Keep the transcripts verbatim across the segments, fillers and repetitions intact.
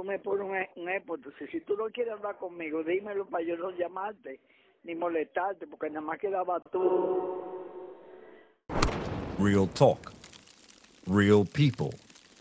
me pones un, un epo. Entonces, si tú no quieres hablar conmigo, dímelo para yo no llamarte ni molestarte, porque nada más quedaba tú. Real talk, real people,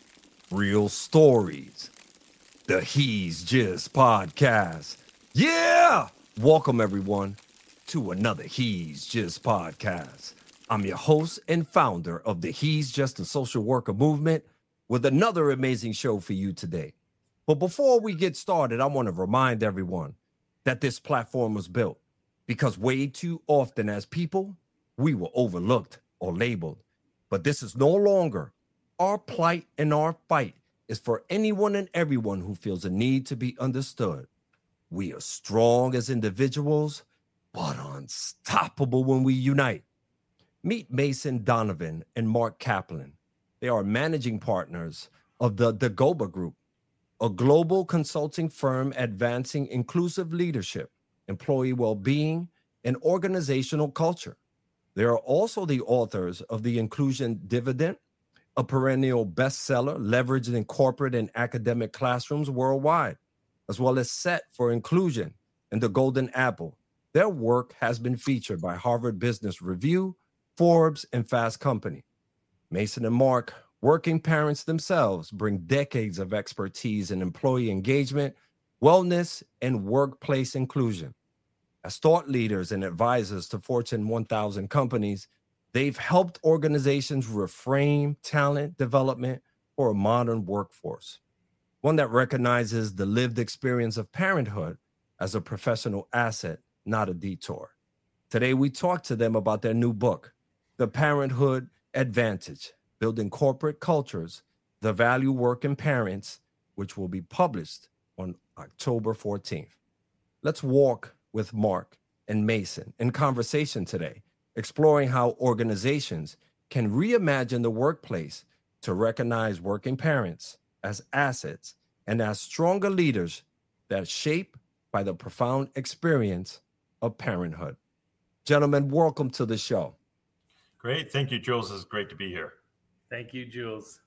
real stories. The He's Just Podcast. Yeah! Welcome, everyone, to another He's Just Podcast. I'm your host and founder of the He's Just a Social Worker movement with another amazing show for you today. But before we get started, I want to remind everyone that this platform was built because way too often as people, we were overlooked or labeled. But this is no longer. Our plight and our fight is for anyone and everyone who feels a need to be understood. We are strong as individuals, but unstoppable when we unite. Meet Mason Donovan and Mark Kaplan. They are managing partners of the Dagoba Group, a global consulting firm advancing inclusive leadership, employee well-being, and organizational culture. They are also the authors of The Inclusion Dividend, a perennial bestseller leveraged in corporate and academic classrooms worldwide, as well as Set for Inclusion and The Golden Apple. Their work has been featured by Harvard Business Review, Forbes, and Fast Company. Mason and Mark, working parents themselves, bring decades of expertise in employee engagement, wellness, and workplace inclusion. As thought leaders and advisors to Fortune one thousand companies, they've helped organizations reframe talent development for a modern workforce, one that recognizes the lived experience of parenthood as a professional asset, not a detour. Today, we talk to them about their new book, The Parenthood Advantage, Building Corporate Cultures, The Value Work in Parents, which will be published on October fourteenth. Let's walk with Mark and Mason in conversation today, exploring how organizations can reimagine the workplace to recognize working parents as assets and as stronger leaders that shape by the profound experience of parenthood. Gentlemen, welcome to the show. Great. Thank you, Jules. It's great to be here. Thank you, Jules.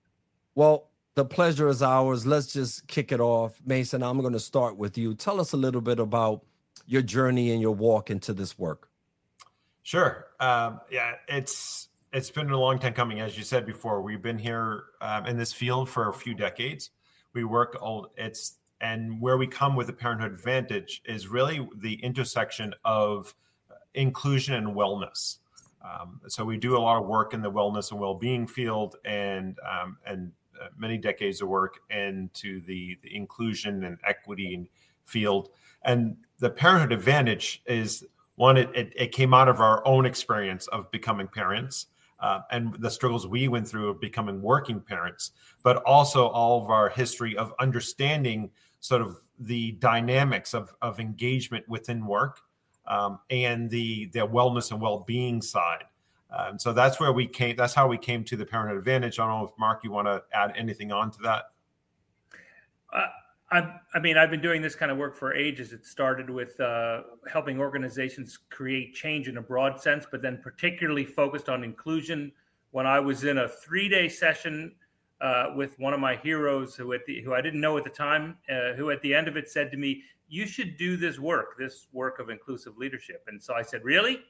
Well, the pleasure is ours. Let's just kick it off. Mason, I'm going to start with you. Tell us a little bit about your journey and your walk into this work. Sure. Um, yeah, it's it's been a long time coming. As you said before, we've been here um, in this field for a few decades. We work all it's and where we come with the Parenthood Advantage is really the intersection of inclusion and wellness. Um, so we do a lot of work in the wellness and well-being field, and um, and uh, many decades of work into the, the inclusion and equity field. And the Parenthood Advantage is one, it, it, it came out of our own experience of becoming parents uh, and the struggles we went through of becoming working parents, but also all of our history of understanding sort of the dynamics of, of engagement within work um, and the, the wellness and well-being side. Um, so that's where we came. That's how we came to the Parenthood Advantage. I don't know if, Mark, you want to add anything on to that? Uh, I, I mean, I've been doing this kind of work for ages. It started with uh, helping organizations create change in a broad sense, but then particularly focused on inclusion. When I was in a three-day session uh, with one of my heroes, who at the who I didn't know at the time, uh, who at the end of it said to me, "You should do this work, this work of inclusive leadership." And so I said, "Really?"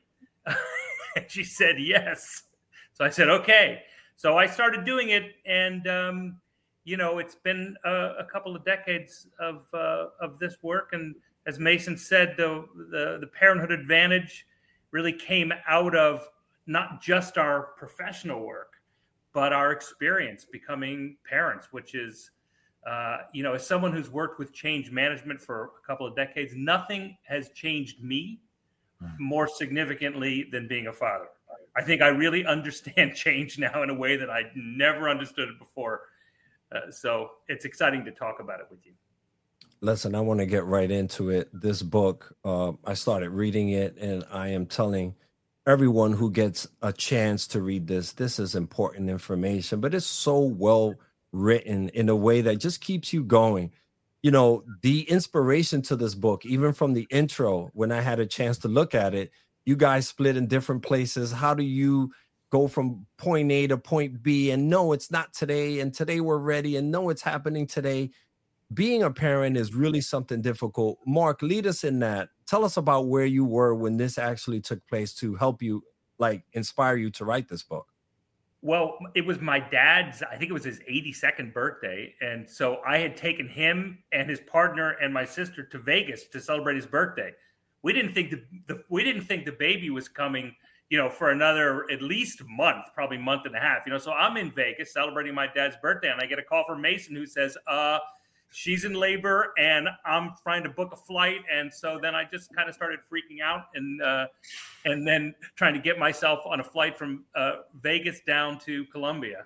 And she said, "Yes." So I said, "Okay." So I started doing it, and um, you know, it's been a, a couple of decades of uh, of this work, and as Mason said, the, the the Parenthood Advantage really came out of not just our professional work, but our experience becoming parents, which is, uh, you know, as someone who's worked with change management for a couple of decades, nothing has changed me more significantly than being a father. I think I really understand change now in a way that I never understood it before. Uh, so it's exciting to talk about it with you. Listen, I want to get right into it. This book, uh, I started reading it, and I am telling everyone who gets a chance to read this, this is important information, but it's so well written in a way that just keeps you going. You know, the inspiration to this book, even from the intro, when I had a chance to look at it, you guys split in different places. How do you go from point A to point B? And no, it's not today. And today we're ready. And no, it's happening today. being a parent is really something difficult. Mark, lead us in that. Tell us about where you were when this actually took place to help you, like inspire you to write this book. Well, it was my dad's, I think it was his eighty-second birthday. And so I had taken him and his partner and my sister to Vegas to celebrate his birthday. We didn't think the, the we didn't think the baby was coming, you know, for another at least month, probably month and a half, you know. So I'm in Vegas celebrating my dad's birthday, and I get a call from Mason who says, uh, she's in labor and I'm trying to book a flight. And so then I just kind of started freaking out and uh, and then trying to get myself on a flight from uh, Vegas down to Colombia.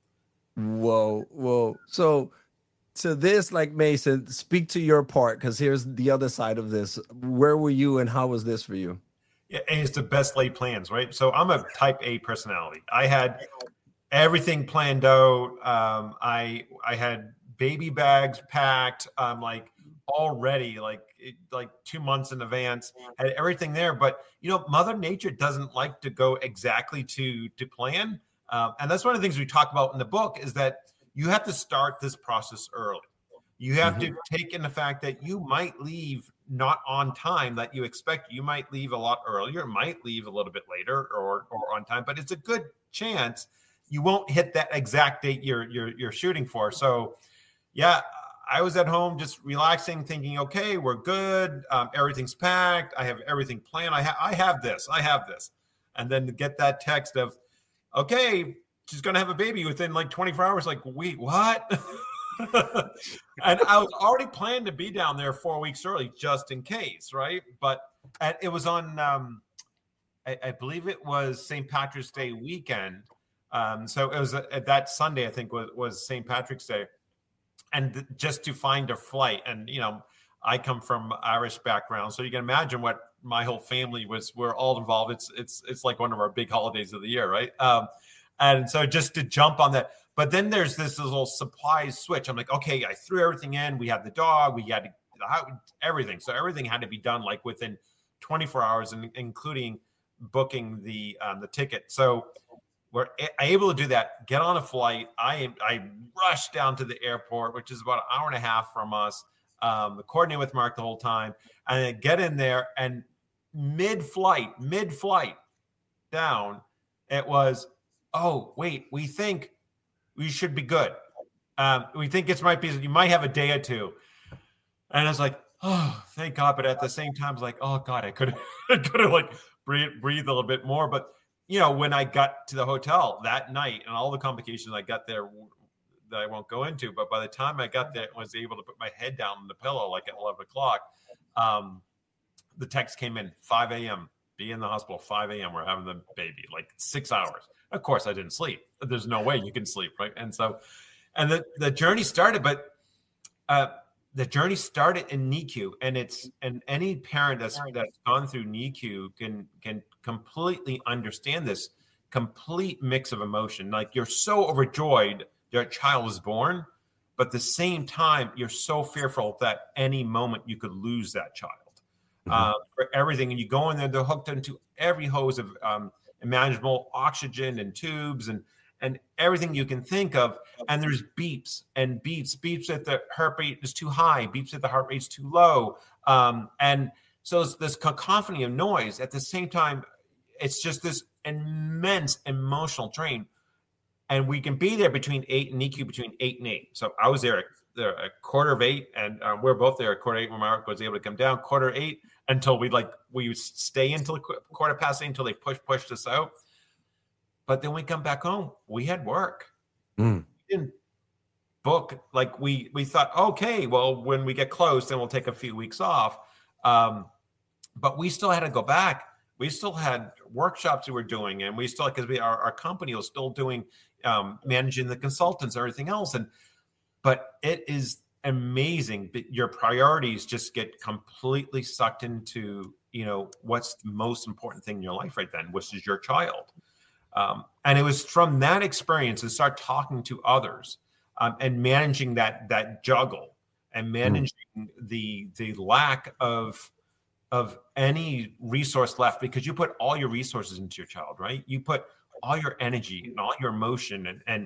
Whoa, whoa. So to this, like Mason, speak to your part, because here's the other side of this. Where were you and how was this for you? Yeah, and it's the best laid plans, right? So I'm a type A personality. I had everything planned out. Um, I I had baby bags packed, um, like already, like like two months in advance, had everything there. But you know, Mother Nature doesn't like to go exactly to to plan, um, and that's one of the things we talk about in the book is that you have to start this process early. You have mm-hmm. to take in the fact that you might leave not on time that you expect. You might leave a lot earlier, might leave a little bit later, or or on time, but it's a good chance you won't hit that exact date you're you're you're shooting for. So. Yeah, I was at home just relaxing, thinking, okay, we're good. Um, everything's packed. I have everything planned. I, ha- I have this. I have this. And then to get that text of, okay, she's going to have a baby within like twenty-four hours. Like, wait, what? And I was already planning to be down there four weeks early just in case, right? But and it was on, um, I, I believe it was Saint Patrick's Day weekend. Um, so it was uh, that Sunday, I think, was, was Saint Patrick's Day. And th- just to find a flight, and you know, I come from Irish background, so you can imagine what my whole family was. We're all involved. It's it's it's like one of our big holidays of the year, right? Um, and so just to jump on that, but then there's this little surprise switch. I'm like, okay, I threw everything in. We had the dog. We had to, everything. So everything had to be done like within twenty-four hours, and including booking the um, the ticket. So. We're able to do that, get on a flight. I I rushed down to the airport, which is about an hour and a half from us, um, coordinate with Mark the whole time, and then get in there. And mid-flight, mid-flight down, it was, oh, wait, we think we should be good. Um, we think it might be, you might have a day or two. And I was like, oh, thank God. But at the same time, I was like, oh, God, I could have could have like breathe, breathe a little bit more. But you know, when I got to the hotel that night and all the complications I got there that I won't go into, but by the time I got there, I was able to put my head down on the pillow like at eleven o'clock. Um, the text came in five a.m. Be in the hospital five a.m. We're having the baby, like six hours. Of course, I didn't sleep. There's no way you can sleep, right? And so, and the, the journey started, but uh, the journey started in N I C U, and it's and any parent that's that's gone through N I C U can can completely understand this complete mix of emotion. Like you're so overjoyed your child is born, but at the same time you're so fearful that any moment you could lose that child mm-hmm. uh, for everything. And you go in there, they're hooked into every hose of um, imaginable oxygen and tubes and and everything you can think of. And there's beeps and beeps, beeps at the heart rate is too high, beeps at the heart rate is too low. Um, and so it's this cacophony of noise. At the same time, it's just this immense emotional drain. And we can be there between eight and N I C U between eight and eight. So I was there at, there at quarter of eight, and uh, we're both there at quarter eight when Mark was able to come down, quarter eight until we like, we stay until quarter past eight until they push, pushed us out. But then we come back home, we had work. Mm. We didn't book. Like we, we thought, okay, well, when we get close, then we'll take a few weeks off. Um, but we still had to go back. We still had workshops we were doing, and we still, because we our, our company was still doing um, managing the consultants, and everything else. And but it is amazing that your priorities just get completely sucked into, you know, what's the most important thing in your life right then, which is your child. Um, and it was from that experience to start talking to others um, and managing that that juggle and managing mm. the the lack of of any resource left, because you put all your resources into your child, right? You put all your energy and all your emotion and and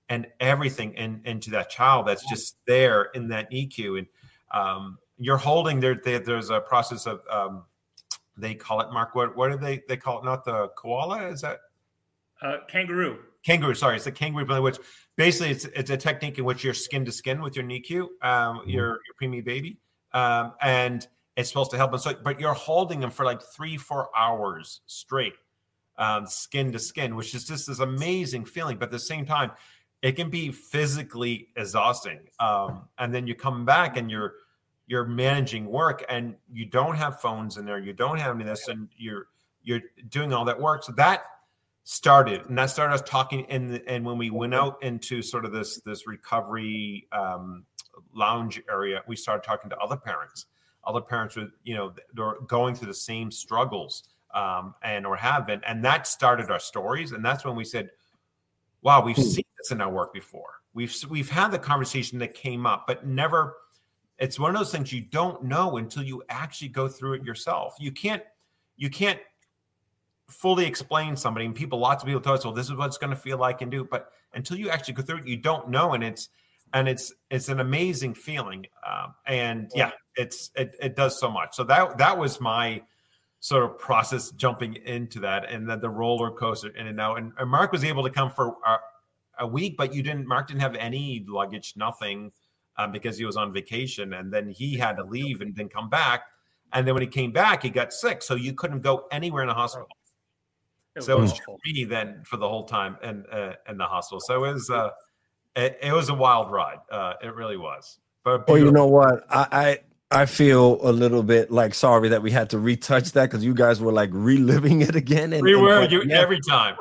and everything in, into that child that's just there in that N I C U. And um, you're holding there, there. There's a process of um, they call it, Mark. What what do they they call it? Not the koala? Is that uh, kangaroo? Kangaroo. Sorry, it's the kangaroo play, which basically it's it's a technique in which you're skin to skin with your N I C U, um, mm-hmm. your your preemie baby, um, and it's supposed to help them. So, but you're holding them for like three, four hours straight, um, skin to skin, which is just this amazing feeling. But at the same time, it can be physically exhausting. Um, and then you come back and you're you're managing work, and you don't have phones in there, you don't have any of this, and you're you're doing all that work. So that started, and that started us talking. In the, and when we went out into sort of this this recovery um, lounge area, we started talking to other parents. Other parents were, you know, they're going through the same struggles, um, and or have been, and that started our stories. And that's when we said, "Wow, we've seen this in our work before. We've we've had the conversation that came up, but never." It's one of those things you don't know until you actually go through it yourself. You can't you can't fully explain somebody, and people, lots of people tell us, "Well, this is what it's going to feel like," and do, but until you actually go through it, you don't know, and it's and it's it's an amazing feeling, um, and yeah. It's it, it does so much. So that that was my sort of process jumping into that, and then the roller coaster in and out. And, and Mark was able to come for a, a week, but you didn't. Mark didn't have any luggage, nothing, um, because he was on vacation, and then he had to leave and then come back. And then when he came back, he got sick, so you couldn't go anywhere in the hospital. It so it was awful. Me then for the whole time in uh, in the hospital. So it was uh, it, it was a wild ride. Uh, it really was. But well, you know what, I. I I feel a little bit like sorry that we had to retouch that because you guys were like reliving it again. And, we and were you every time.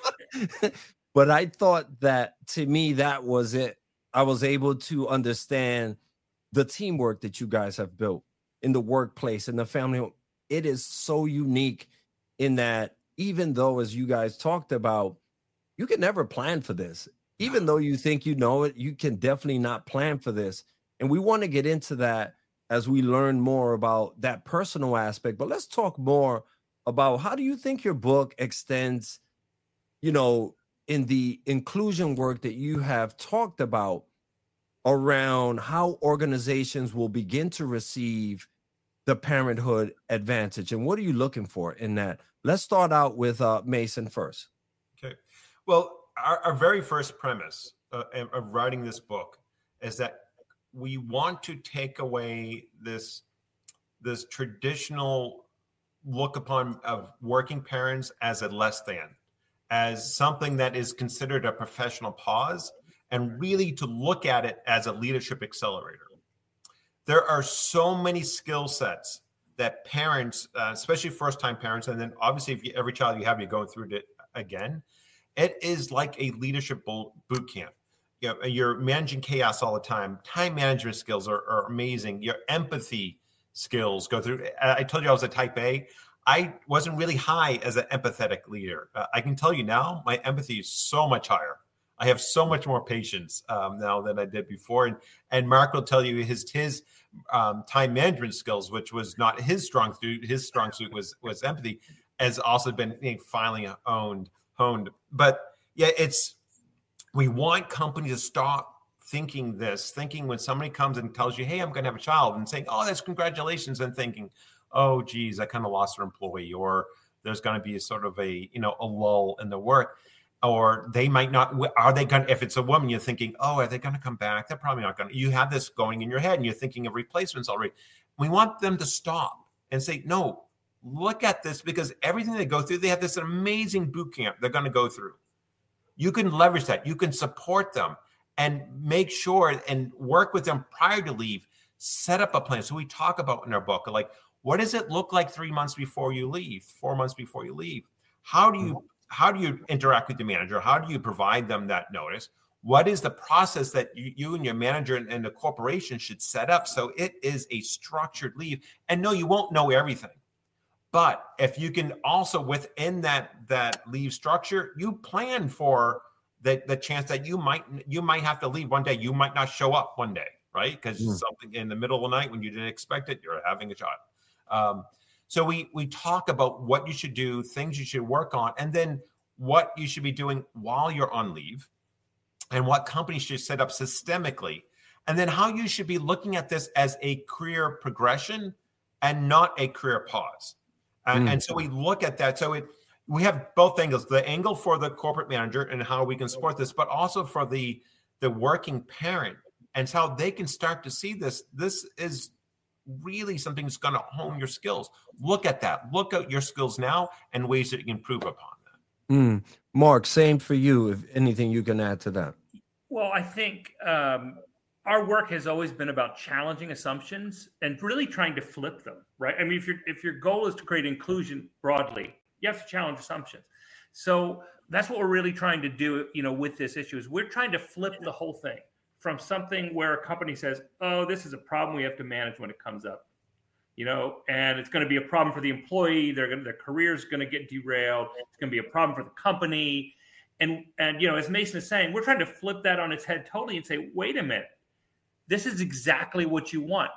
But I thought that to me, that was it. I was able to understand the teamwork that you guys have built in the workplace, in the family. It is so unique in that even though, as you guys talked about, you can never plan for this. Even though you think you know it, you can definitely not plan for this. And we want to get into that as we learn more about that personal aspect. But let's talk more about how do you think your book extends, you know, in the inclusion work that you have talked about around how organizations will begin to receive the parenthood advantage. And what are you looking for in that? Let's start out with uh, Mason first. Okay. Well, our, our very first premise uh, of writing this book is that we want to take away this, this traditional look upon of working parents as a less than, as something that is considered a professional pause, and really to look at it as a leadership accelerator. There are so many skill sets that parents, uh, especially first-time parents, and then obviously if you, every child you have, you're going through it again, it is like a leadership boot camp. You know, you're managing chaos all the time. Time management skills are, are amazing. Your empathy skills go through. I told you I was a type A. I wasn't really high as an empathetic leader. Uh, I can tell you now, my empathy is so much higher. I have so much more patience um, now than I did before. And and Mark will tell you his his um, time management skills, which was not his strong suit. His strong suit was was empathy, has also been you know, finally honed honed. But yeah, it's. We want companies to stop thinking this, thinking when somebody comes and tells you, hey, I'm going to have a child, and saying, oh, that's congratulations, and thinking, oh, geez, I kind of lost an employee, or there's going to be a sort of a, you know, a lull in the work, or they might not, are they going to, if it's a woman, you're thinking, oh, are they going to come back? They're probably not going to. You have this going in your head, and you're thinking of replacements already. We want them to stop and say, no, look at this, because everything they go through, they have this amazing boot camp they're going to go through. You can leverage that. You can support them and make sure and work with them prior to leave. Set up a plan. So we talk about in our book, like, what does it look like three months before you leave, four months before you leave? How do you how do you interact with the manager? How do you provide them that notice? What is the process that you, you and your manager and, and the corporation should set up so it is a structured leave? And no, you won't know everything. But if you can also within that that leave structure, you plan for the, the chance that you might you might have to leave one day. You might not show up one day, right? Because mm. something in the middle of the night when you didn't expect it, you're having a child. Um, so we we talk about what you should do, things you should work on, and then what you should be doing while you're on leave. and what companies should set up systemically, and then how you should be looking at this as a career progression and not a career pause. And, mm. and so we look at that. So it, we have both angles, the angle for the corporate manager and how we can support this, but also for the, the working parent and how they can start to see this. This is really something that's going to hone your skills. Look at that. Look at your skills now and ways that you can improve upon that. Mm. Mark, same for you. If anything you can add to that. Well, I think um, our work has always been about challenging assumptions and really trying to flip them, right? I mean, if your if your goal is to create inclusion broadly, you have to challenge assumptions. So that's what we're really trying to do, you know, with this issue is we're trying to flip the whole thing from something where a company says, oh, this is a problem we have to manage when it comes up, you know, and it's going to be a problem for the employee. They're going to, their career is going to get derailed. It's going to be a problem for the company. And, and, you know, as Mason is saying, we're trying to flip that on its head totally and say, wait a minute, this is exactly what you want.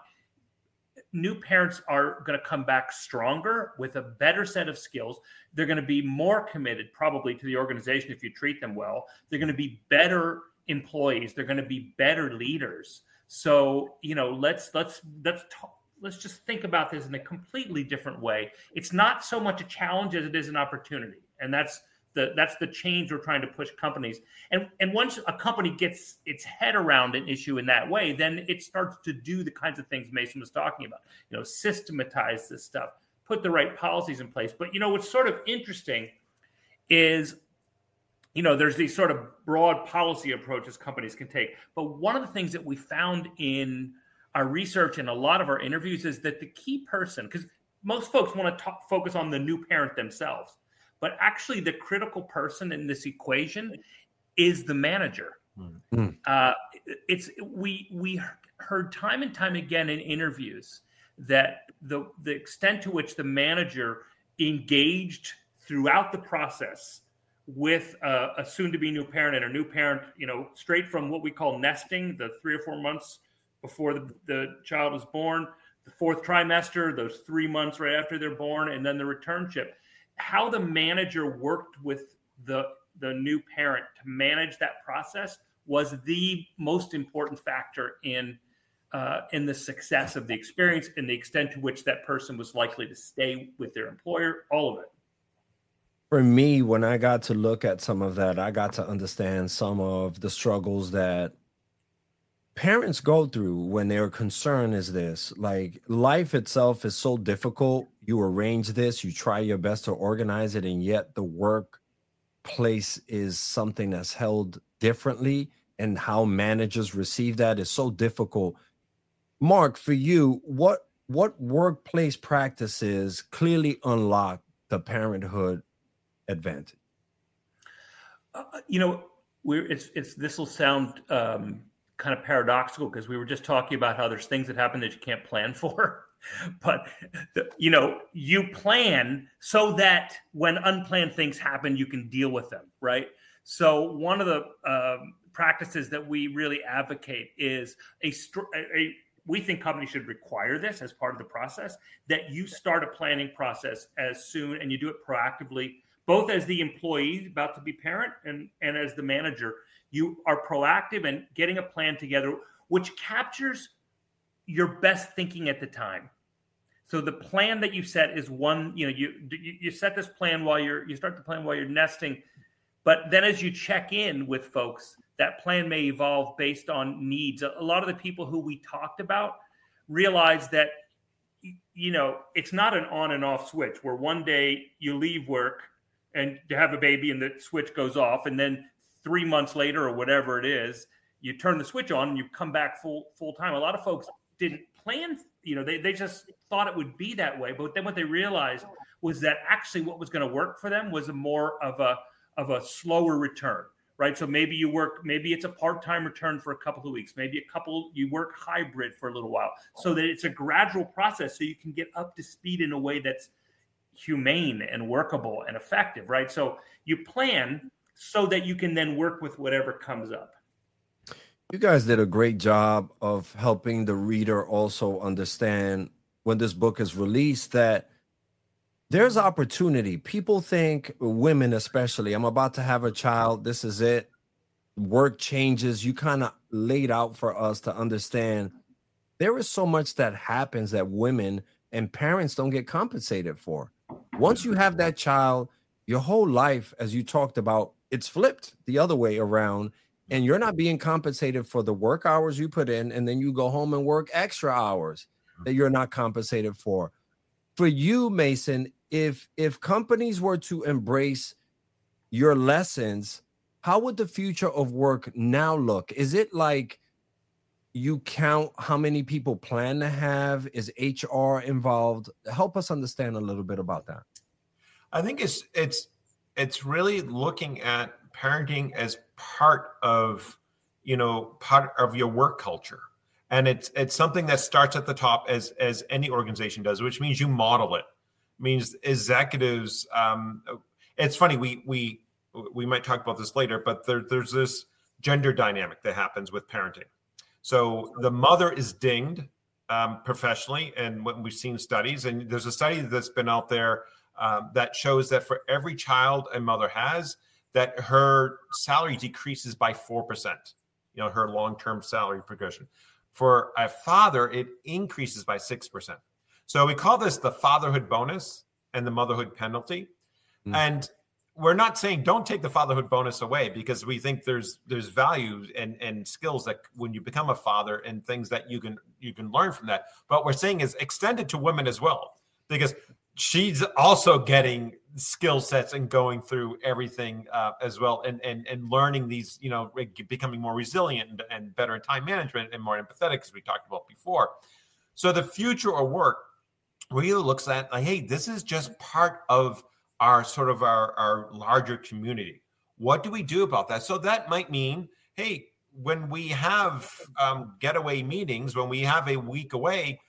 New parents are going to come back stronger with a better set of skills. They're going to be more committed probably to the organization if you treat them well. They're going to be better employees. They're going to be better leaders. So, you know, let's let's let's talk, let's just think about this in a completely different way. It's not so much a challenge as it is an opportunity, and that's the that's the change we're trying to push companies. And and once a company gets its head around an issue in that way, then it starts to do the kinds of things Mason was talking about. You know, systematize this stuff, put the right policies in place. But you know, what's sort of interesting is, you know, there's these sort of broad policy approaches companies can take. But one of the things that we found in our research and a lot of our interviews is that the key person, because most folks want to talk, focus on the new parent themselves, but actually the critical person in this equation is the manager. Mm. Uh, it's we we heard time and time again in interviews that the the extent to which the manager engaged throughout the process with a, a soon-to-be new parent and a new parent, you know, straight from what we call nesting, the three or four months before the, the child is born, the fourth trimester, those three months right after they're born, and then the returnship. How the manager worked with the, the new parent to manage that process was the most important factor in uh, in the success of the experience and the extent to which that person was likely to stay with their employer, all of it. For me, when I got to look at some of that, I got to understand some of the struggles that parents go through when their concern is this. Like, life itself is so difficult. You arrange this, you try your best to organize it, and yet the workplace is something that's held differently, and how managers receive that is so difficult. Mark, for you, what what workplace practices clearly unlock the parenthood advantage? Uh, you know, we're it's it's this will sound um, kind of paradoxical because we were just talking about how there's things that happen that you can't plan for, but the, you know, you plan so that when unplanned things happen, you can deal with them, right? So one of the um, practices that we really advocate is a, a we think companies should require this as part of the process, that you start a planning process as soon and you do it proactively, both as the employee about to be parent and, and as the manager. You are proactive and getting a plan together, which captures your best thinking at the time. So the plan that you set is one, you know, you you set this plan while you're, you start the plan while you're nesting, but then as you check in with folks, that plan may evolve based on needs. A lot of the people who we talked about realize that, you know, it's not an on and off switch where one day you leave work and you have a baby and the switch goes off, and then three months later or whatever it is, you turn the switch on and you come back full full time. A lot of folks didn't plan, you know, they, they just thought it would be that way. But then what they realized was that actually what was going to work for them was a more of a of a slower return, right? So maybe you work, maybe it's a part-time return for a couple of weeks, maybe a couple, you work hybrid for a little while, so that it's a gradual process so you can get up to speed in a way that's humane and workable and effective, right? So you plan so that you can then work with whatever comes up. You guys did a great job of helping the reader also understand when this book is released that there's opportunity. People think, women especially, I'm about to have a child, this is it. work changes, you kind of laid out for us to understand there is so much that happens that women and parents don't get compensated for. Once you have that child, your whole life, as you talked about, it's flipped the other way around, and you're not being compensated for the work hours you put in, and then you go home and work extra hours that you're not compensated for. For you, Mason, if if companies were to embrace your lessons, how would the future of work now look? Is it like you count how many people plan to have? Is H R involved? Help us understand a little bit about that. I think it's it's it's really looking at parenting as part of, you know, part of your work culture. And it's it's something that starts at the top, as as any organization does, which means you model it. It means executives. Um, it's funny, we we we might talk about this later, but there, there's this gender dynamic that happens with parenting. So the mother is dinged um, professionally, and when we've seen studies, and there's a study that's been out there um, that shows that for every child a mother has, that her salary decreases by four percent. You know, her long-term salary progression. For a father, it increases by six percent. So we call this the fatherhood bonus and the motherhood penalty. Mm. And we're not saying don't take the fatherhood bonus away, because we think there's there's value and, and skills that when you become a father and things that you can you can learn from that. But what we're saying is extend it to women as well, because she's also getting skill sets and going through everything uh, as well, and, and and learning these, you know, becoming more resilient and, and better in time management and more empathetic, as we talked about before. So the future of work really looks at, like, hey, this is just part of our sort of our, our larger community. What do we do about that? So that might mean, hey, when we have um, getaway meetings, when we have a week away,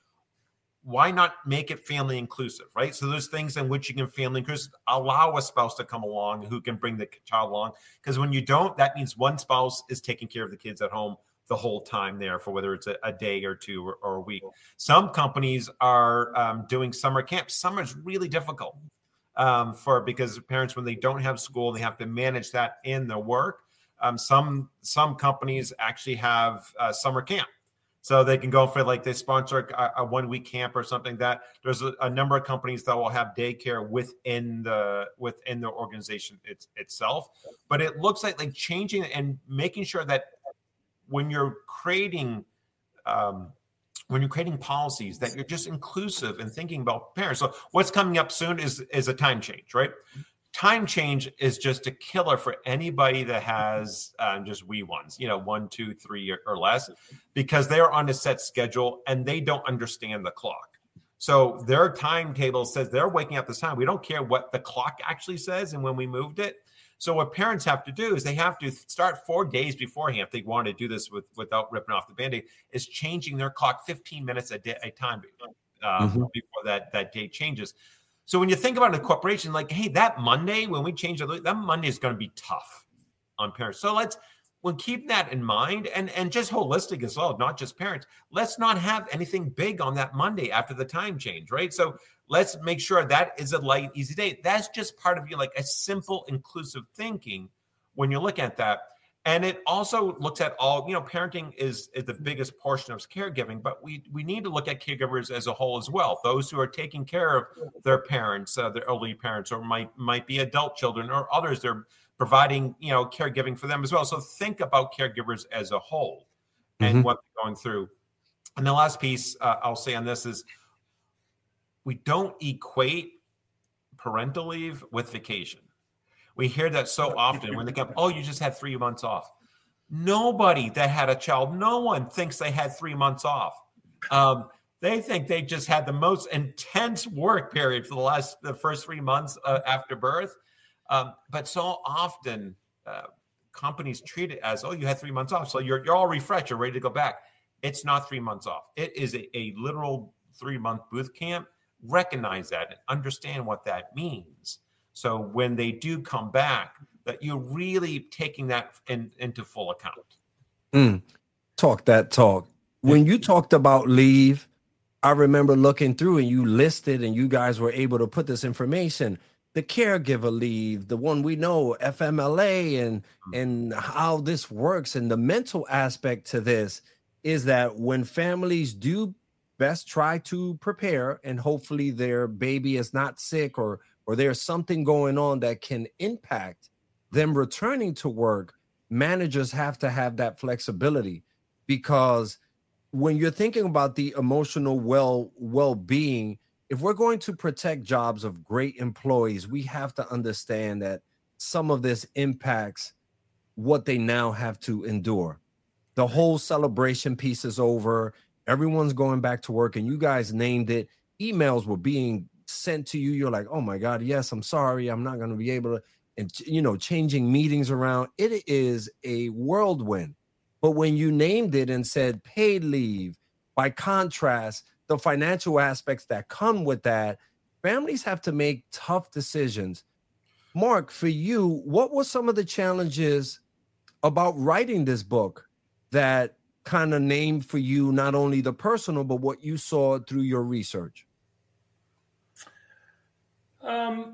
why not make it family inclusive, right? So there's things in which you can family inclusive, allow a spouse to come along who can bring the child along. Because when you don't, that means one spouse is taking care of the kids at home the whole time there, for whether it's a, a day or two or, or a week. Some companies are um, doing summer camps. Summer is really difficult um, for because parents, when they don't have school, they have to manage that in their work. Um, some some companies actually have uh, summer camp. So they can go for, like, they sponsor a, a one-week camp or something. That there's a, a number of companies that will have daycare within the within the organization it's, itself. But it looks like like changing and making sure that when you're creating um, when you're creating policies, that you're just inclusive and thinking about parents. So what's coming up soon is is a time change, right? Time change is just a killer for anybody that has um, just wee ones, you know, one, two, three or, or less, because they're on a set schedule and they don't understand the clock. So their timetable says they're waking up this time. We don't care what the clock actually says and when we moved it. So what parents have to do is they have to start four days beforehand, if they want to do this with, without ripping off the Band-Aid, is changing their clock fifteen minutes a day, a time um, mm-hmm. before that, that date changes. So when you think about a corporation, like, hey, that Monday, when we change it, that Monday is going to be tough on parents. So let's we'll keep that in mind, and, and just holistic as well, not just parents. Let's not have anything big on that Monday after the time change, right? So let's make sure that is a light, easy day. That's just part of you, like a simple, inclusive thinking when you look at that. And it also looks at all, you know, parenting is, is the biggest portion of caregiving, but we we need to look at caregivers as a whole as well. Those who are taking care of their parents, uh, their elderly parents, or might might be adult children, or others, they're providing, you know, caregiving for them as well. So think about caregivers as a whole and mm-hmm. what they're going through. And the last piece uh, I'll say on this is we don't equate parental leave with vacation. We hear that so often when they come, oh, you just had three months off. Nobody that had a child, no one thinks they had three months off. Um, they think they just had the most intense work period for the last, the first three months uh, after birth. Um, but so often uh, companies treat it as, oh, you had three months off. So you're, you're all refreshed, you're ready to go back. It's not three months off. It is a, a literal three-month boot camp. Recognize that and understand what that means. So when they do come back, that you're really taking that in, into full account. Mm. Talk that talk. When you talked about leave, I remember looking through and you listed and you guys were able to put this information. the caregiver leave, the one we know, F M L A, and and how this works, and the mental aspect to this is that when families do best try to prepare, and hopefully their baby is not sick, or or there's something going on that can impact them returning to work, managers have to have that flexibility, because when you're thinking about the emotional well well-being, if we're going to protect jobs of great employees, we have to understand that some of this impacts what they now have to endure. The whole celebration piece is over. Everyone's going back to work, and you guys named it. Emails were being sent to you. You're like, oh my God, yes, I'm sorry, I'm not going to be able to, and you know, changing meetings around. It is a whirlwind. But when you named it and said paid leave, by contrast, the financial aspects that come with that, families have to make tough decisions. Mark, for you, what were some of the challenges about writing this book that kind of named for you not only the personal, but what you saw through your research? Um,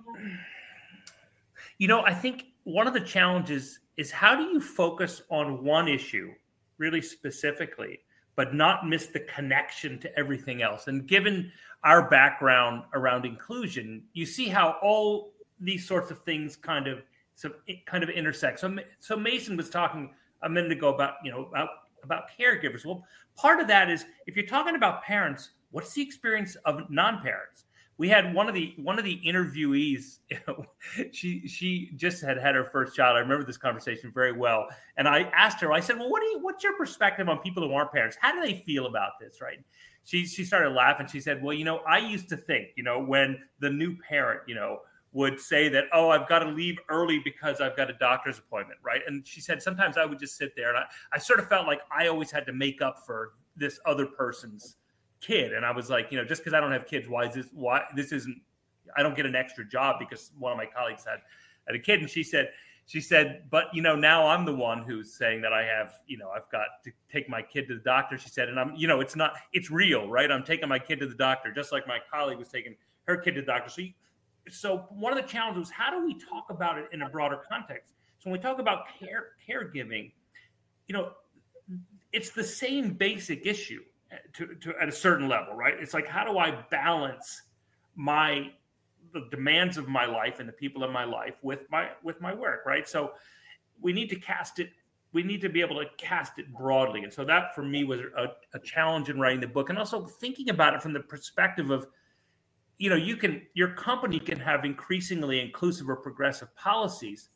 you know, I think one of the challenges is, how do you focus on one issue really specifically, but not miss the connection to everything else? And given our background around inclusion, you see how all these sorts of things kind of so it kind of intersect. So, so Mason was talking a minute ago about, you know, about, about caregivers. Well, part of that is, if you're talking about parents, what's the experience of non-parents? We had one of the one of the interviewees. You know, she she just had had her first child. I remember this conversation very well. And I asked her. I said, "Well, what do you? What's your perspective on people who aren't parents? How do they feel about this?" Right? She she started laughing. She said, "Well, you know, I used to think, you know, when the new parent, you know, would say that, oh, I've got to leave early because I've got a doctor's appointment, right?" And she said, sometimes I would just sit there, and I, I sort of felt like I always had to make up for this other person's kid. And I was like, you know, just because I don't have kids, why is this, why this isn't, I don't get an extra job because one of my colleagues had, had a kid. And she said, she said, but, you know, now I'm the one who's saying that I have, you know, I've got to take my kid to the doctor. She said, and I'm, you know, it's not, it's real, right? I'm taking my kid to the doctor, just like my colleague was taking her kid to the doctor. So, you, so one of the challenges was, how do we talk about it in a broader context? So when we talk about care, caregiving, you know, it's the same basic issue. To, to at a certain level, right? It's like, how do I balance my the demands of my life and the people in my life with my with my work, right? So we need to cast it. We need to be able to cast it broadly, and so that for me was a, a challenge in writing the book, and also thinking about it from the perspective of, you know, you can your company can have increasingly inclusive or progressive policies.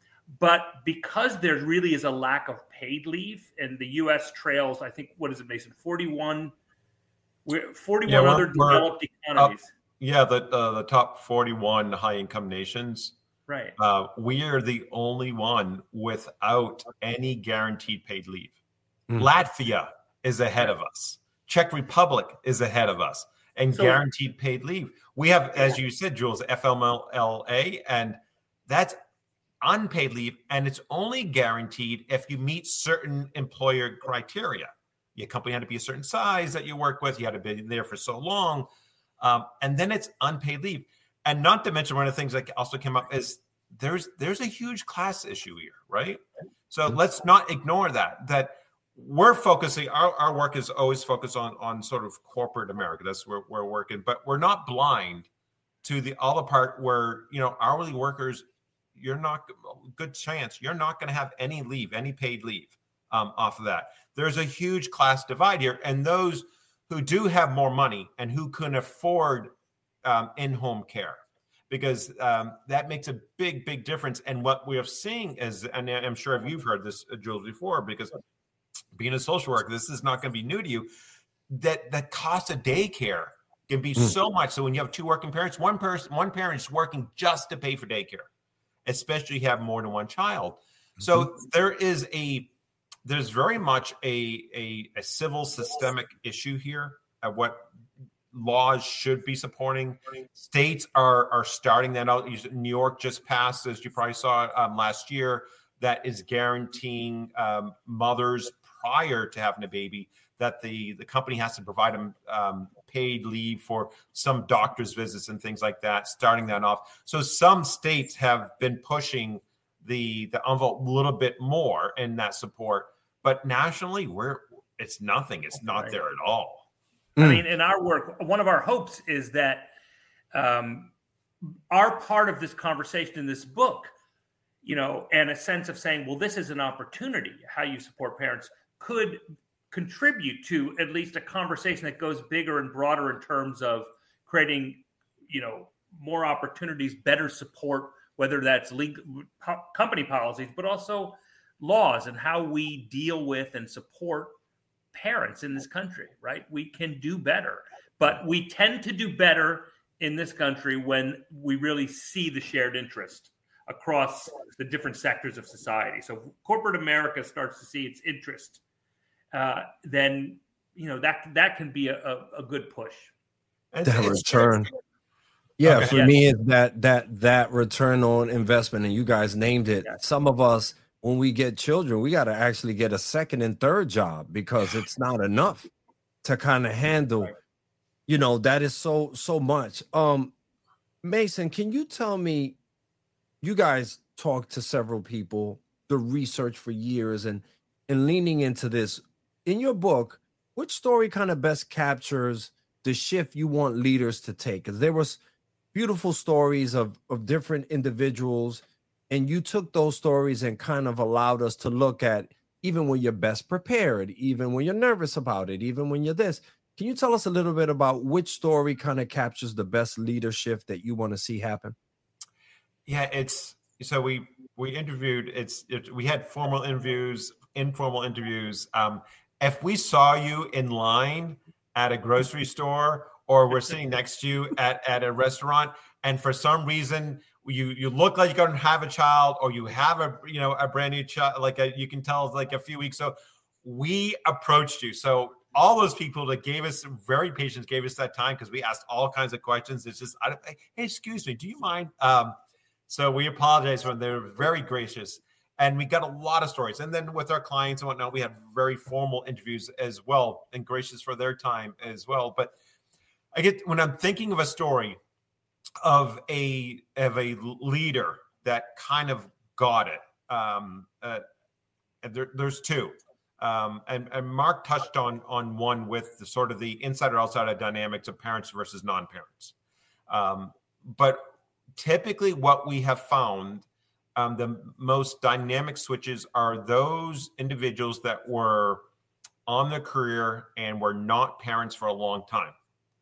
But because there really is a lack of paid leave, and the U S trails, I think, what is it, Mason? forty-one, forty-one yeah, other developed economies. Up, yeah, the uh, the top forty-one high-income nations. Right. Uh, we are the only one without any guaranteed paid leave. Mm. Latvia is ahead of us. Czech Republic is ahead of us, and so, guaranteed paid leave. We have, as you said, Jules, F M L A, and that's unpaid leave, and it's only guaranteed if you meet certain employer criteria. Your company had to be a certain size that you work with. You had to be there for so long. Um, and then it's unpaid leave. And not to mention, one of the things that also came up is there's there's a huge class issue here, right? So let's not ignore that, that we're focusing, our, our work is always focused on, on sort of corporate America. That's where we're working, but we're not blind to the other part where, you know, hourly workers, you're not, good chance, you're not going to have any leave, any paid leave um, off of that. There's a huge class divide here. And those who do have more money and who can afford um, in-home care, because um, that makes a big, big difference. And what we are seeing is, and I'm sure you've heard this, uh, Jules, before, because being a social worker, this is not going to be new to you, that the cost of daycare can be mm. so much. So when you have two working parents, one person, one parent is working just to pay for daycare, especially if you have more than one child. So mm-hmm. there is a, there's very much a, a, a civil systemic issue here of what laws should be supporting. States are, are starting that out. New York just passed, as you probably saw um, last year, that is guaranteeing um, mothers prior to having a baby that the, the company has to provide them um, paid leave for some doctor's visits and things like that, starting that off. So some states have been pushing the, the envelope a little bit more in that support, but nationally, we're it's nothing. It's not right. there at all. I mean, in our work, one of our hopes is that um, our part of this conversation in this book, you know, and a sense of saying, well, this is an opportunity, how you support parents, could contribute to at least a conversation that goes bigger and broader in terms of creating, you know, more opportunities, better support, whether that's legal po- company policies, but also laws and how we deal with and support parents in this country, right? We can do better, but we tend to do better in this country when we really see the shared interest across the different sectors of society. So corporate America starts to see its interest, uh, then, you know, that that can be a, a, a good push. That return. Yeah, okay. for yes. me, it's that that that return on investment, and you guys named it. Yes. Some of us, when we get children, we got to actually get a second and third job because it's not enough to kind of handle, you know, that is so, so much. Um, Mason, can you tell me, you guys talked to several people, the research for years and, and leaning into this. In your book, which story kind of best captures the shift you want leaders to take? Because there was beautiful stories of, of different individuals, and you took those stories and kind of allowed us to look at even when you're best prepared, even when you're nervous about it, even when you're this. Can you tell us a little bit about which story kind of captures the best leadership that you want to see happen? Yeah, it's so we we interviewed. It's it, we had formal interviews, informal interviews. Um, if we saw you in line at a grocery store or we're sitting next to you at, at a restaurant, and for some reason you you look like you're going to have a child, or you have a you know a brand new child, like a, you can tell like a few weeks. So we approached you. So all those people that gave us very patient, gave us that time because we asked all kinds of questions. It's just, I, hey, excuse me, do you mind? Um, so we apologize for them. They were very gracious, and we got a lot of stories. And then with our clients and whatnot, we had very formal interviews as well, and gracious for their time as well. But I get when I'm thinking of a story of a of a leader that kind of got it. Um, uh, there, there's two. Um, and, and Mark touched on on one with the sort of the inside or outside dynamics of parents versus non-parents. Um, but typically what we have found, um, the most dynamic switches are those individuals that were on their career and were not parents for a long time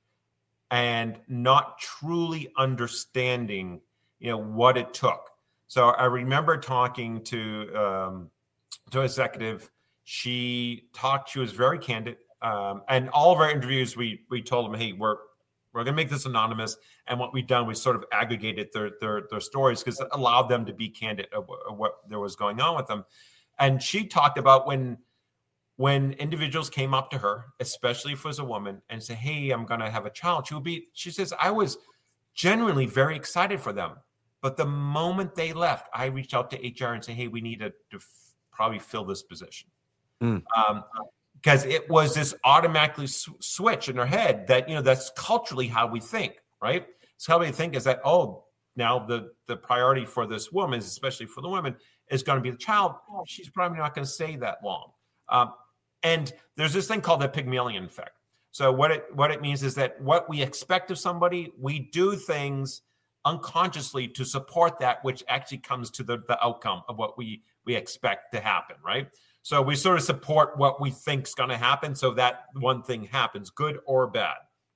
and not truly understanding, you know, what it took. So I remember talking to um, to an executive. She talked, she was very candid. Um, and all of our interviews, we we told them, hey, we're we're gonna make this anonymous. And what we've done, we sort of aggregated their their, their stories because it allowed them to be candid of, of what there was going on with them. And she talked about when when individuals came up to her, especially if it was a woman, and say, hey, I'm gonna have a child, she would be, she says, I was genuinely very excited for them. But the moment they left, I reached out to H R and say, hey, we need to, to f- probably fill this position. Mm. Um, because it was this automatically sw- switch in her head that, you know, that's culturally how we think, right? So how we think is that, oh, now the, the priority for this woman, especially for the women, is going to be the child. She's probably not going to stay that long. Um, and there's this thing called the Pygmalion effect. So what it what it means is that what we expect of somebody, we do things unconsciously to support that, which actually comes to the, the outcome of what we we expect to happen, right? So we sort of support what we think is going to happen, so that one thing happens, good or bad.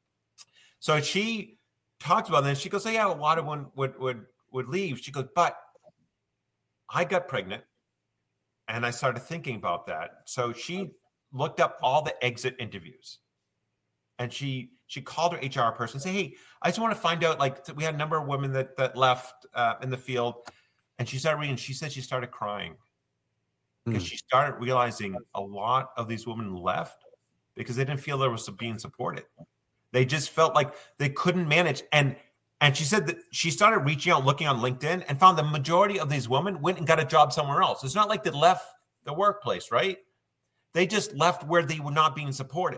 So she talks about that. She goes, oh, yeah, a lot of one would would would leave. She goes, but I got pregnant, and I started thinking about that. So she looked up all the exit interviews, and she she called her H R person and said, hey, I just want to find out, like, we had a number of women that that left uh, in the field, and she started reading. She said she started crying. Because she started realizing a lot of these women left because they didn't feel they were being supported. They just felt like they couldn't manage. And and she said that she started reaching out, looking on LinkedIn, and found the majority of these women went and got a job somewhere else. It's not like they left the workplace, right? They just left where they were not being supported.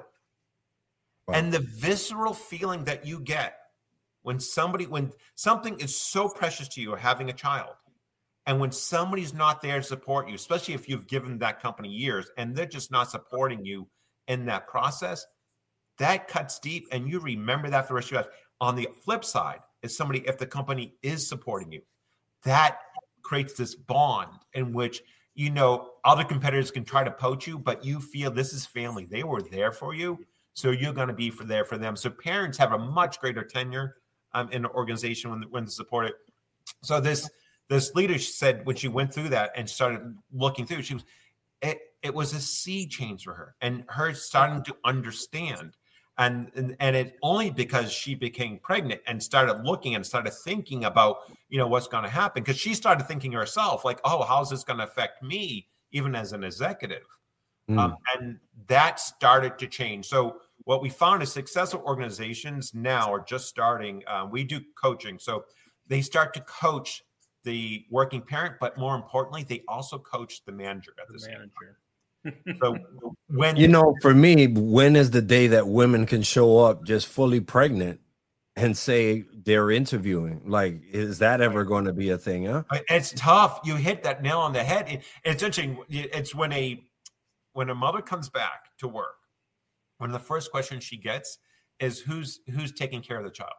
Wow. And the visceral feeling that you get when somebody, when something is so precious to you, or having a child, and when somebody's not there to support you, especially if you've given that company years and they're just not supporting you in that process, that cuts deep, and you remember that for the rest of your life. On the flip side is somebody, if the company is supporting you, that creates this bond in which, you know, other competitors can try to poach you, but you feel this is family. They were there for you, so you're going to be for there for them. So parents have a much greater tenure um, in an organization when, when they support it. So this this leader said when she went through that and started looking through, she was it, it was a sea change for her, and her starting to understand. And, and and it only because she became pregnant and started looking and started thinking about, you know, what's going to happen. Because she started thinking herself, like, oh, how's this going to affect me, even as an executive? Mm. Um, and that started to change. So what we found is successful organizations now are just starting. Uh, we do coaching. So they start to coach the working parent, but more importantly, they also coach the manager at the, the same manager. time. So when you know, for me, when is the day that women can show up just fully pregnant and say they're interviewing? Like, is that ever going to be a thing? Huh? It's tough. You hit that nail on the head. It, it's interesting. It's when a when a mother comes back to work, one of the first questions she gets is who's who's taking care of the child.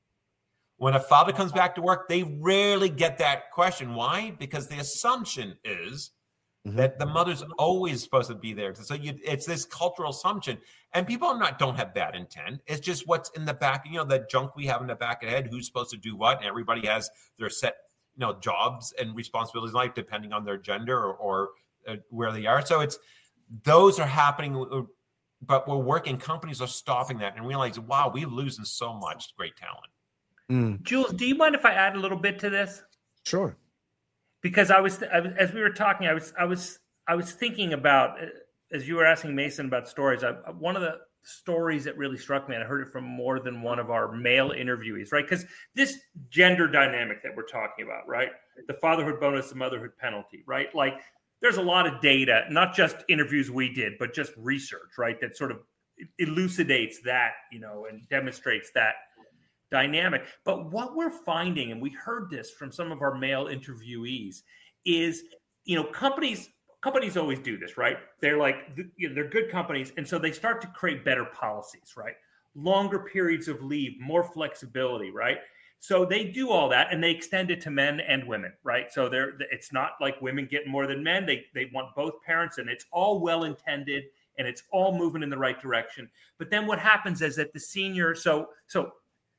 When a father comes back to work, they rarely get that question. Why? Because the assumption is that the mother's always supposed to be there. So you, it's this cultural assumption, and people not don't have bad intent. It's just what's in the back, you know, that junk we have in the back of the head, who's supposed to do what. And everybody has their set, you know, jobs and responsibilities in life, depending on their gender or, or uh, where they are. So it's, those are happening, but we're working, companies are stopping that and realizing, wow, we're losing so much great talent. Mm. Jules, do you mind if I add a little bit to this? Sure. Because I was, I was, as we were talking, I was, I was, I was thinking about, as you were asking Mason about stories. I, one of the stories that really struck me, and I heard it from more than one of our male interviewees, right? Because this gender dynamic that we're talking about, right? The fatherhood bonus, the motherhood penalty, right? Like, there's a lot of data, not just interviews we did, but just research, right? That sort of elucidates that, you know, and demonstrates that dynamic. But what we're finding, and we heard this from some of our male interviewees, is, you know, companies companies always do this, right? They're like, you know, they're good companies, and so they start to create better policies, right? Longer periods of leave, more flexibility, right? So they do all that, and they extend it to men and women, right? So they're it's not like women get more than men. They they want both parents, and it's all well intended, and it's all moving in the right direction. But then what happens is that the senior, so so.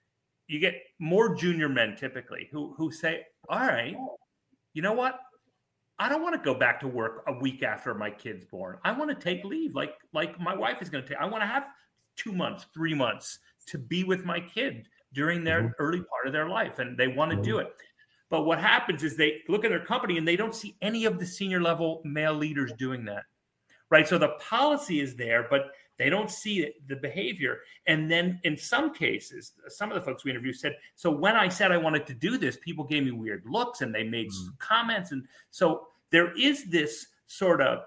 you get more junior men typically who who say, all right, you know what? I don't want to go back to work a week after my kid's born. I want to take leave like like my wife is going to take. I want to have two months, three months to be with my kid during their mm-hmm. early part of their life, and they want to mm-hmm. do it. But what happens is they look at their company and they don't see any of the senior level male leaders doing that, right? So the policy is there, but they don't see the behavior. And then in some cases, some of the folks we interviewed said, so when I said I wanted to do this, people gave me weird looks and they made mm-hmm. comments. And so there is this sort of,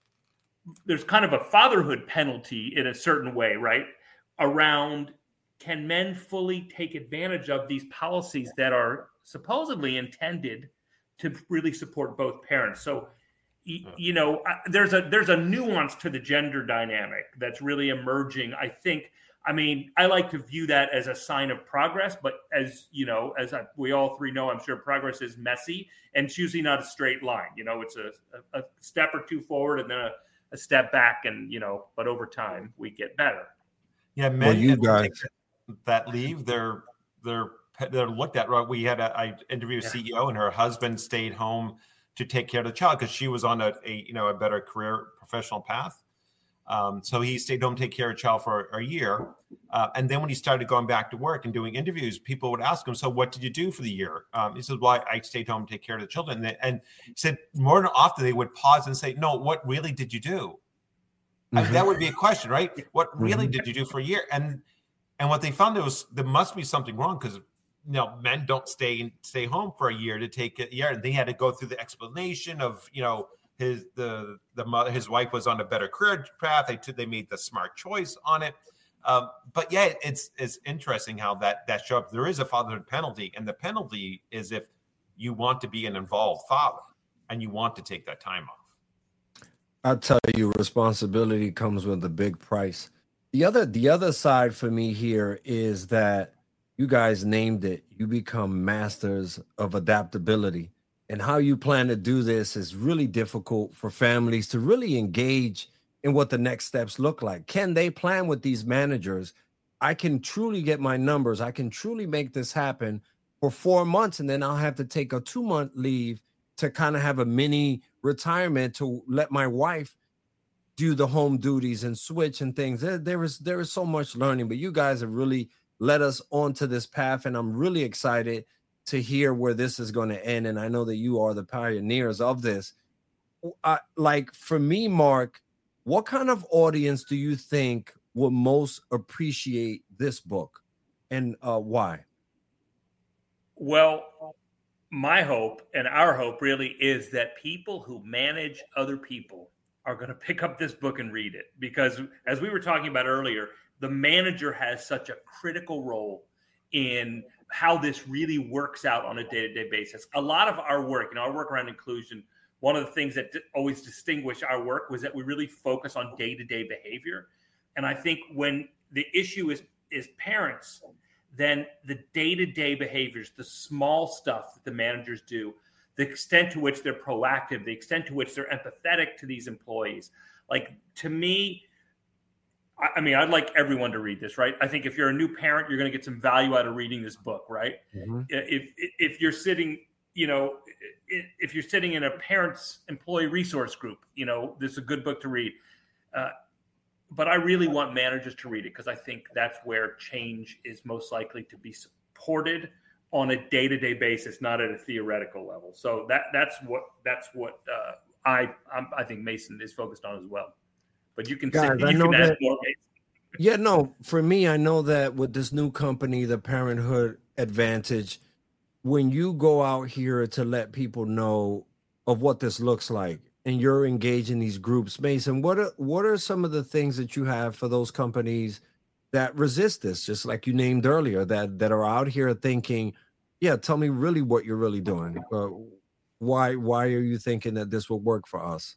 there's kind of a fatherhood penalty in a certain way, right? Around, can men fully take advantage of these policies that are supposedly intended to really support both parents? So, you know, there's a there's a nuance to the gender dynamic that's really emerging. I think, I mean, I like to view that as a sign of progress, but as you know, as I, we all three know, I'm sure progress is messy and it's usually not a straight line. You know, it's a, a, a step or two forward and then a, a step back, and you know, but over time we get better. Yeah, men, well, you guys that leave, they're they're they're looked at. Right, we had a I interviewed a yeah. C E O, and her husband stayed home to take care of the child because she was on a, a you know a better career professional path. Um, so he stayed home to take care of the child for a year. Uh, and then when he started going back to work and doing interviews, people would ask him, so what did you do for the year? Um, he said, well, I, I stayed home to take care of the children. And, and he said more than often they would pause and say, no, what really did you do? Mm-hmm. I mean, that would be a question, right? What really mm-hmm. did you do for a year? And and what they found there was there must be something wrong because you know, men don't stay stay home for a year to take a year. They had to go through the explanation of, you know, his the the mother, his wife was on a better career path. They they made the smart choice on it. Um, but yeah, it's it's interesting how that that show up. There is a fatherhood penalty, and the penalty is if you want to be an involved father and you want to take that time off. I'll tell you, responsibility comes with a big price. The other the other side for me here is that you guys named it. You become masters of adaptability, and how you plan to do this is really difficult for families to really engage in what the next steps look like. Can they plan with these managers? I can truly get my numbers. I can truly make this happen for four months, and then I'll have to take a two-month leave to kind of have a mini retirement to let my wife do the home duties and switch and things. There, there is there is so much learning, but you guys have really led us onto this path, and I'm really excited to hear where this is going to end. And I know that you are the pioneers of this. I, like for me, Mark, what kind of audience do you think will most appreciate this book, and uh, why? Well, my hope and our hope really is that people who manage other people are going to pick up this book and read it, because as we were talking about earlier, the manager has such a critical role in how this really works out on a day-to-day basis. A lot of our work, you know, our work around inclusion, one of the things that always distinguished our work was that we really focus on day-to-day behavior. And I think when the issue is, is parents, then the day-to-day behaviors, the small stuff that the managers do, the extent to which they're proactive, the extent to which they're empathetic to these employees. Like, to me, I, I mean, I'd like everyone to read this, right? I think if you're a new parent, you're going to get some value out of reading this book, right? Mm-hmm. If if you're sitting, you know, if you're sitting in a parents' employee resource group, you know, this is a good book to read. Uh, but I really want managers to read it, because I think that's where change is most likely to be supported on a day-to-day basis, not at a theoretical level. So that that's what that's what uh, I I'm, I think Mason is focused on as well. But you can Guys, say, I you know can add that, more, Mason. Yeah, no, for me, I know that with this new company, the Parenthood Advantage, when you go out here to let people know of what this looks like, and you're engaging these groups, Mason, what are what are some of the things that you have for those companies that resist this, just like you named earlier, that that are out here thinking, yeah, tell me really what you're really doing. Uh, why why are you thinking that this will work for us?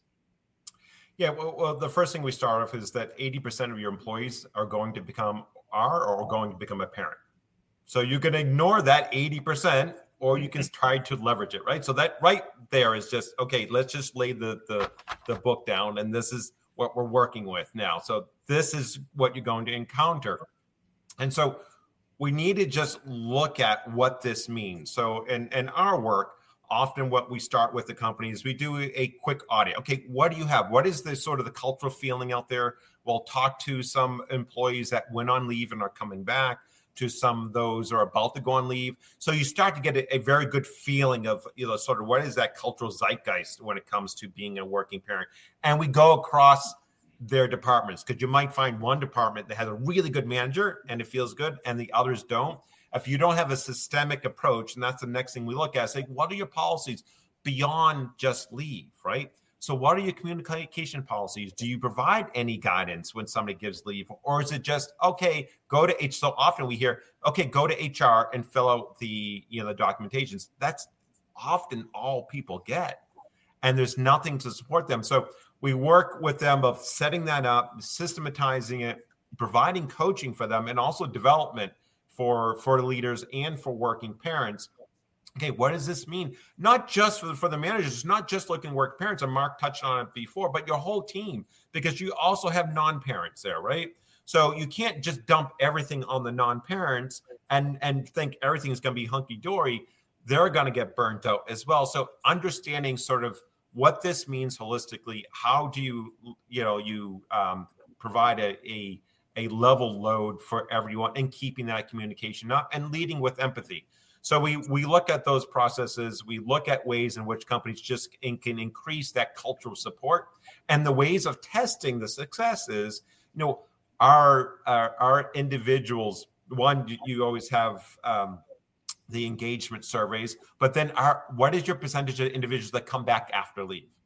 Yeah, well, well, the first thing we start off is that eighty percent of your employees are going to become are or are going to become a parent. So you can ignore that eighty percent, or you can try to leverage it, right? So that right there is just, okay, let's just lay the, the, the book down, and this is what we're working with now. So this is what you're going to encounter. And so we need to just look at what this means. So in, in our work, often what we start with the companies, we do a quick audit. Okay, what do you have? What is the sort of the cultural feeling out there? We'll talk to some employees that went on leave and are coming back, to some of those are about to go on leave. So you start to get a, a very good feeling of, you know, sort of what is that cultural zeitgeist when it comes to being a working parent. And we go across their departments, because you might find one department that has a really good manager and it feels good, and the others don't. If you don't have a systemic approach, and that's the next thing we look at, say, what are your policies beyond just leave, right? So what are your communication policies? Do you provide any guidance when somebody gives leave? Or is it just, okay, go to H R? So often we hear, okay, go to H R and fill out the, you know, the documentations. That's often all people get. And there's nothing to support them. So we work with them of setting that up, systematizing it, providing coaching for them, and also development for, for the leaders and for working parents. Okay, what does this mean? Not just for the, for the managers, it's not just looking at work parents, and Mark touched on it before, but your whole team, because you also have non-parents there, right? So you can't just dump everything on the non-parents and, and think everything is going to be hunky-dory. They're going to get burnt out as well. So understanding sort of what this means holistically, how do you, you know, you um, provide a, a, a level load for everyone, and keeping that communication up and leading with empathy. So we we look at those processes. We look at ways in which companies just in, can increase that cultural support, and the ways of testing the success is, you know, our our, our individuals. One, you always have um, the engagement surveys, but then our what is your percentage of individuals that come back after leave?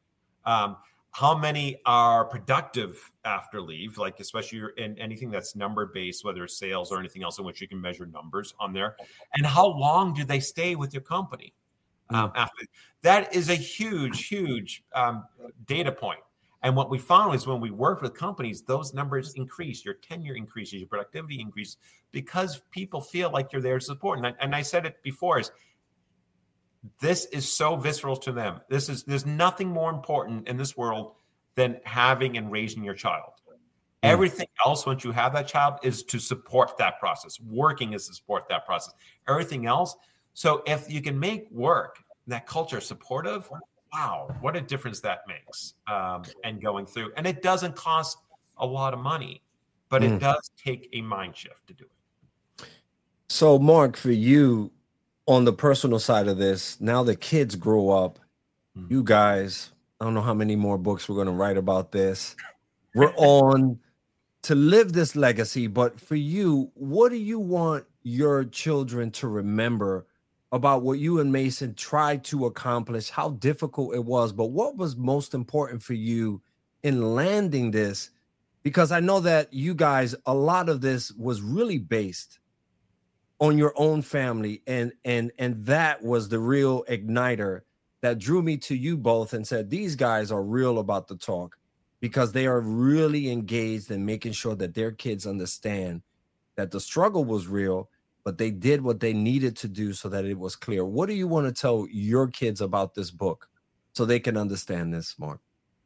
Um, how many are productive after leave, like especially in anything that's number based, whether it's sales or anything else in which you can measure numbers on there, and how long do they stay with your company um, mm. after? That is a huge, huge um, data point. And what we found is when we work with companies, those numbers increase, your tenure increases, your productivity increases, because people feel like you're there to support. And I, and I said it before, is this is so visceral to them. This is there's nothing more important in this world than having and raising your child. Mm. Everything else, once you have that child, is to support that process. Working is to support that process. Everything else. So if you can make work, that culture supportive, wow, what a difference that makes. Um, and going through, and it doesn't cost a lot of money, but mm. it does take a mind shift to do it. So, Mark, for you, on the personal side of this, now the kids grow up, mm. you guys, I don't know how many more books we're going to write about this. We're on to live this legacy. But for you, what do you want your children to remember about what you and Mason tried to accomplish, how difficult it was, but what was most important for you in landing this? Because I know that you guys, a lot of this was really based on your own family, and and and that was the real igniter that drew me to you both and said, these guys are real about the talk, because they are really engaged in making sure that their kids understand that the struggle was real, but they did what they needed to do so that it was clear. What do you want to tell your kids about this book so they can understand this, Mark?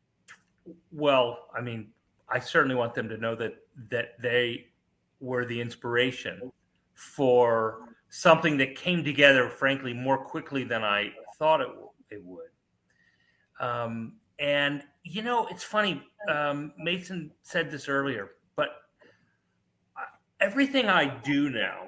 Well, I mean, I certainly want them to know that that they were the inspiration for something that came together, frankly, more quickly than I thought it, it would. Um, and, you know, it's funny. Um, Mason said this earlier, but everything I do now,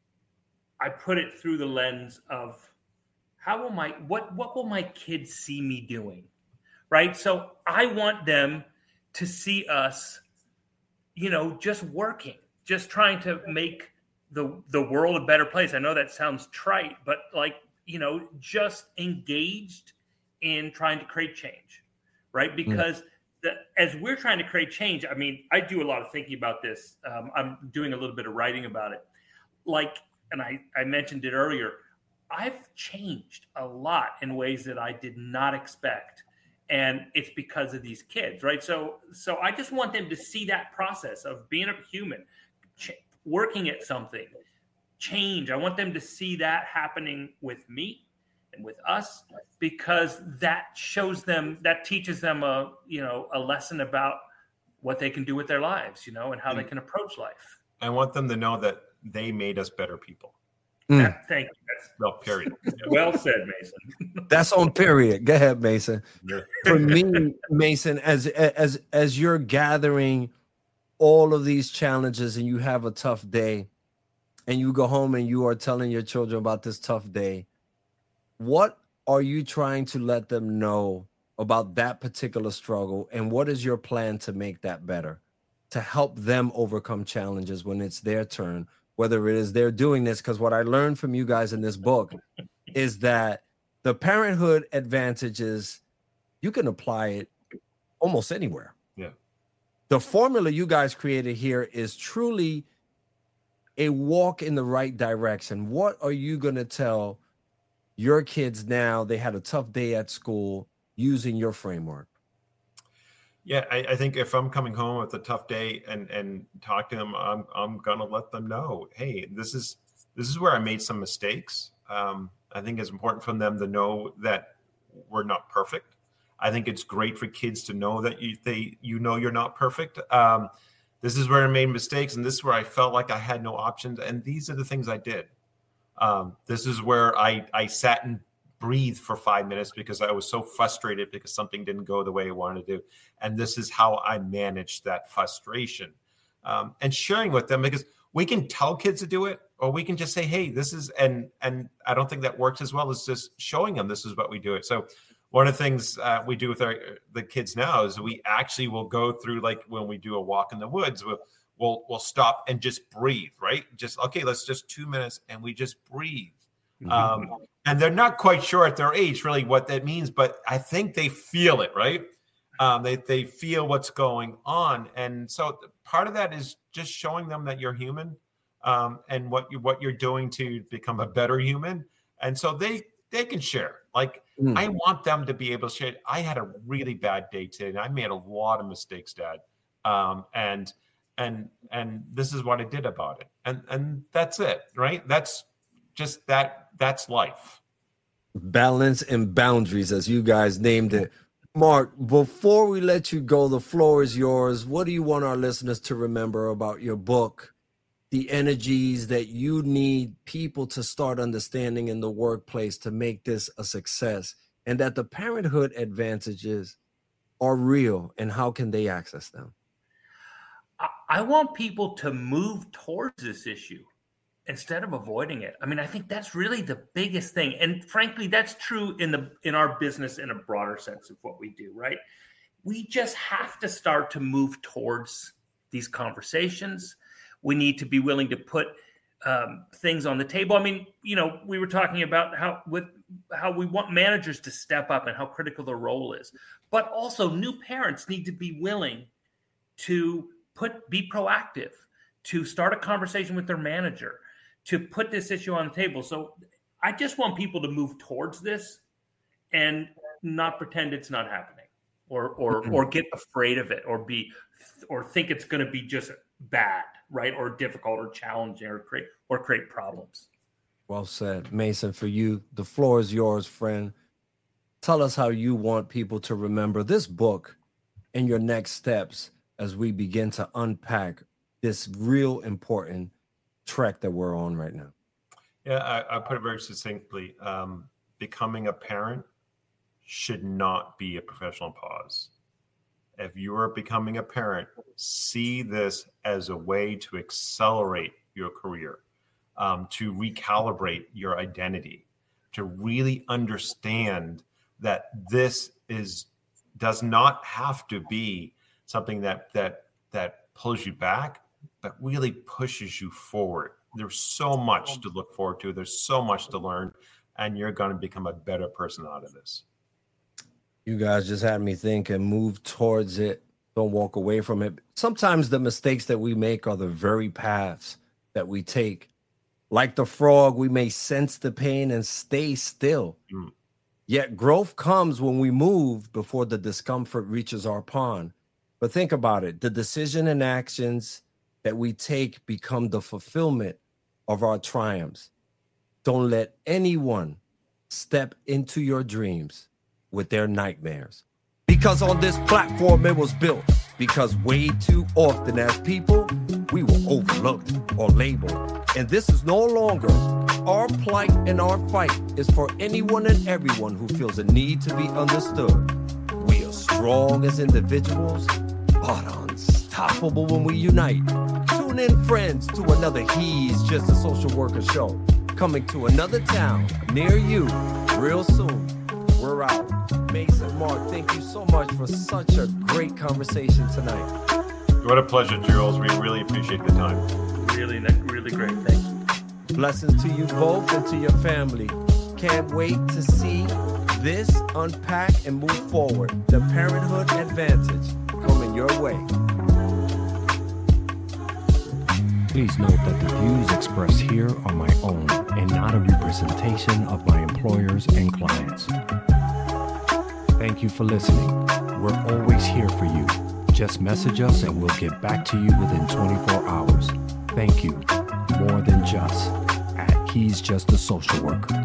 I put it through the lens of how will my, what, what will my kids see me doing? Right. So I want them to see us, you know, just working, just trying to make the, the world a better place. I know that sounds trite, but like, you know, just engaged in trying to create change. Right. Because mm. the, as we're trying to create change, I mean, I do a lot of thinking about this. Um, I'm doing a little bit of writing about it. Like, and I, I mentioned it earlier, I've changed a lot in ways that I did not expect. And it's because of these kids, right? So so I just want them to see that process of being a human, ch- working at something, change. I want them to see that happening with me and with us, because that shows them, that teaches them a, you know, a lesson about what they can do with their lives, you know, and how and they can approach life. I want them to know that they made us better people. Mm. That, thank you. That's, no, period. Well said, Mason. That's on period. Go ahead, Mason. Yeah. For me, Mason, as as as you're gathering all of these challenges and you have a tough day and you go home and you are telling your children about this tough day, what are you trying to let them know about that particular struggle, and what is your plan to make that better, to help them overcome challenges when it's their turn? Whether it is they're doing this, because what I learned from you guys in this book is that the parenthood advantages, you can apply it almost anywhere. Yeah. The formula you guys created here is truly a walk in the right direction. What are you going to tell your kids now? They had a tough day at school using your framework. Yeah, I, I think if I'm coming home with a tough day and and talk to them, I'm I'm gonna let them know, hey, this is this is where I made some mistakes. Um, I think it's important for them to know that we're not perfect. I think it's great for kids to know that you they you know you're not perfect. Um, this is where I made mistakes, and this is where I felt like I had no options, and these are the things I did. Um, this is where I I sat and breathe for five minutes because I was so frustrated because something didn't go the way I wanted to do. And this is how I managed that frustration. Um, and sharing with them, because we can tell kids to do it, or we can just say, hey, this is, and and I don't think that works as well as just showing them this is what we do it. So one of the things uh, we do with our the kids now is we actually will go through, like when we do a walk in the woods, we'll we'll, we'll stop and just breathe, right? Just, okay, let's just two minutes and we just breathe. Mm-hmm. Um, and they're not quite sure at their age really what that means, but I think they feel it, right? Um, they they feel what's going on, and so part of that is just showing them that you're human, um, and what you what you're doing to become a better human, and so they they can share. Like mm. I want them to be able to share. I had a really bad day today, and I made a lot of mistakes, Dad, um, and and and this is what I did about it, and and that's it, right? That's just that. That's life. Balance and boundaries, as you guys named it. Mark, before we let you go, the floor is yours. What do you want our listeners to remember about your book, the energies that you need people to start understanding in the workplace to make this a success, and that the parenthood advantages are real, and how can they access them? I want people to move towards this issue instead of avoiding it. I mean, I think that's really the biggest thing. And frankly, that's true in the in our business in a broader sense of what we do, right? We just have to start to move towards these conversations. We need to be willing to put um, things on the table. I mean, you know, we were talking about how with how we want managers to step up and how critical their role is. But also new parents need to be willing to put be proactive, to start a conversation with their manager, to put this issue on the table. So I just want people to move towards this and not pretend it's not happening, or or mm-hmm. or get afraid of it, or be or think it's going to be just bad, right? Or difficult or challenging or create or create problems. Well said. Mason, for you, the floor is yours, friend. Tell us how you want people to remember this book and your next steps as we begin to unpack this real important trek that we're on right now. Yeah, I, I put it very succinctly. Um, becoming a parent should not be a professional pause. If you are becoming a parent, see this as a way to accelerate your career, um, to recalibrate your identity, to really understand that this is does not have to be something that that that pulls you back, but really pushes you forward. There's so much to look forward to. There's so much to learn, and you're going to become a better person out of this. You guys just had me think, and move towards it. Don't walk away from it. Sometimes the mistakes that we make are the very paths that we take. Like the frog, we may sense the pain and stay still. Mm. Yet growth comes when we move before the discomfort reaches our pond. But think about it. The decision and actions that we take become the fulfillment of our triumphs. Don't let anyone step into your dreams with their nightmares. Because on this platform it was built. Because way too often as people, we were overlooked or labeled. And this is no longer our plight, and our fight is for anyone and everyone who feels a need to be understood. We are strong as individuals, but unstoppable when we unite. Tune in, friends, to another He's Just a Social Worker show. Coming to another town near you real soon. We're out. Mason, Mark, thank you so much for such a great conversation tonight. What a pleasure, Jules. We really appreciate the time. Really, really great. Thank you. Blessings to you both and to your family. Can't wait to see this unpack and move forward. The Parenthood Advantage coming your way. Please note that the views expressed here are my own and not a representation of my employers and clients. Thank you for listening. We're always here for you. Just message us and we'll get back to you within twenty-four hours. Thank you. More than just at He's Just a Social Worker.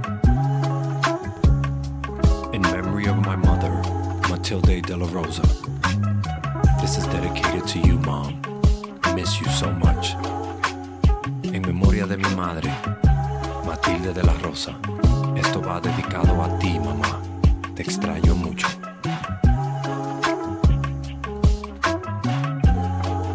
In memory of my mother, Matilde de la Rosa. This is dedicated to you, Mom. I miss you so much. En memoria de mi madre, Matilde de la Rosa. Esto va dedicado a ti, mamá. Te extraño mucho.